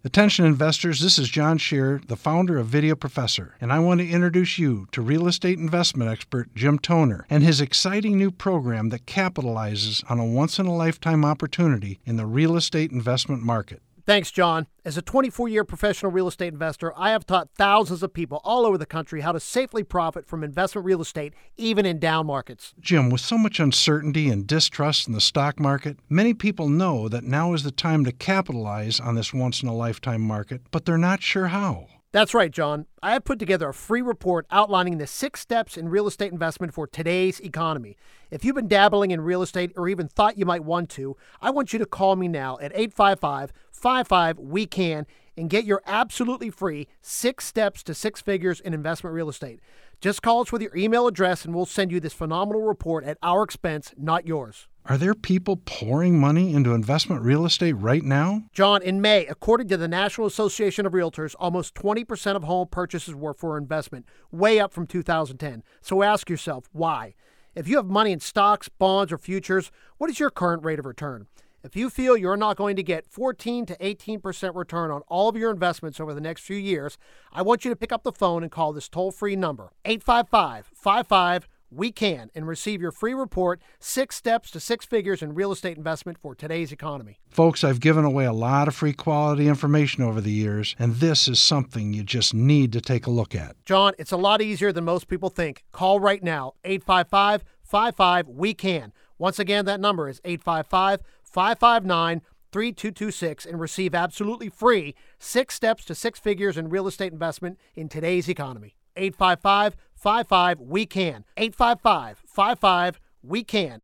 Attention investors, this is John Shearer, the founder of Video Professor, and I want to introduce you to real estate investment expert Jim Toner and his exciting new program that capitalizes on a once-in-a-lifetime opportunity in the real estate investment market. Thanks, John. As a 24-year professional real estate investor, I have taught thousands of people all over the country how to safely profit from investment real estate, even in down markets. Jim, with so much uncertainty and distrust in the stock market, many people know that now is the time to capitalize on this once-in-a-lifetime market, but they're not sure how. That's right, John. I have put together a free report outlining the 6 steps in real estate investment for today's economy. If you've been dabbling in real estate or even thought you might want to, I want you to call me now at 855-55-WE-CAN and get your absolutely free 6 steps to 6 figures in investment real estate. Just call us with your email address and we'll send you this phenomenal report at our expense, not yours. Are there people pouring money into investment real estate right now? John, in May, according to the National Association of Realtors, almost 20% of home purchases were for investment, way up from 2010. So ask yourself, why? If you have money in stocks, bonds, or futures, what is your current rate of return? If you feel you're not going to get 14 to 18% return on all of your investments over the next few years, I want you to pick up the phone and call this toll-free number, 855-55-WE-CAN, and receive your free report, 6 steps to 6 figures in real estate investment for today's economy. Folks, I've given away a lot of free quality information over the years, and this is something you just need to take a look at. John, it's a lot easier than most people think. Call right now, 855-55-WE-CAN. Once again, that number is 855-559-3226 and receive absolutely free 6 steps to 6 figures in real estate investment in today's economy. 855-55-WE-CAN. 855-55-WE-CAN.